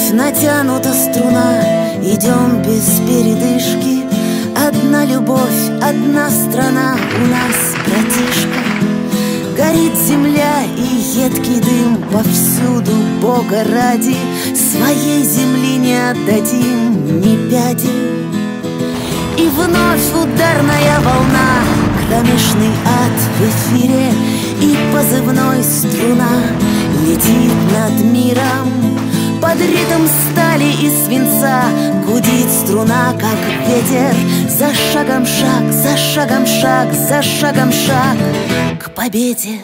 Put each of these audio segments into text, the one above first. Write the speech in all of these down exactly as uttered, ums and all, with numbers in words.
вновь натянута струна, идем без передышки. Одна любовь, одна страна у нас, братишка. Горит земля и едкий дым повсюду, Бога ради, своей земли не отдадим ни пяди. И вновь ударная волна, кромешный ад в эфире, и позывной струна летит над миром. Под ритм стали и свинца гудит струна, как ветер. За шагом шаг, за шагом шаг, за шагом шаг к победе.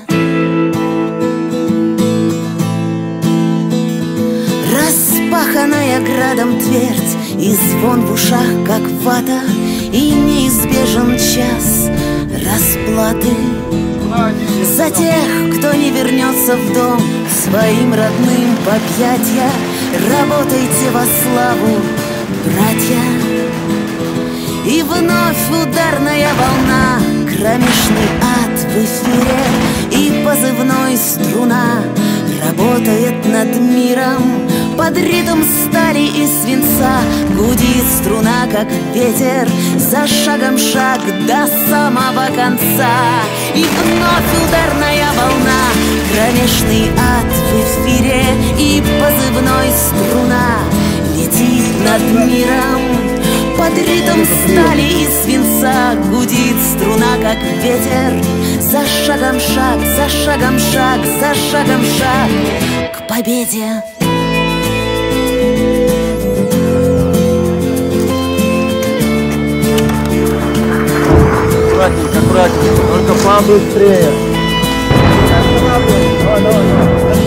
Распаханная градом твердь, и звон в ушах, как вата, и неизбежен час расплаты за тех, кто не вернется в дом к своим родным в объятья. Работайте во славу, братья. И вновь ударная волна, кромешный ад в эфире, и позывной струна работает над миром. Под ритм стали и свинца гудит струна, как ветер. За шагом шаг до самого конца. И вновь ударная волна, кромешный ад в эфире, и позывной струна летит над миром. Под ритм стали и свинца гудит струна, как ветер. За шагом шаг, за шагом шаг, за шагом шаг к победе. Аккуратненько, аккуратненько, только побыстрее. Давай, давай, давай.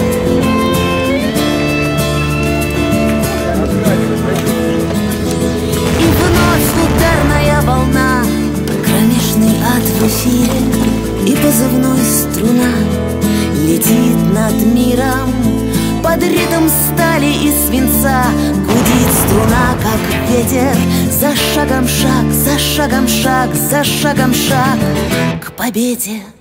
И вновь ударная волна, кромешный ад в эфире, и позывной струна летит над миром. Под ритм стали и свинца гудит струна, как ветер. За шагом шаг, за шагом шаг, за шагом шаг к победе.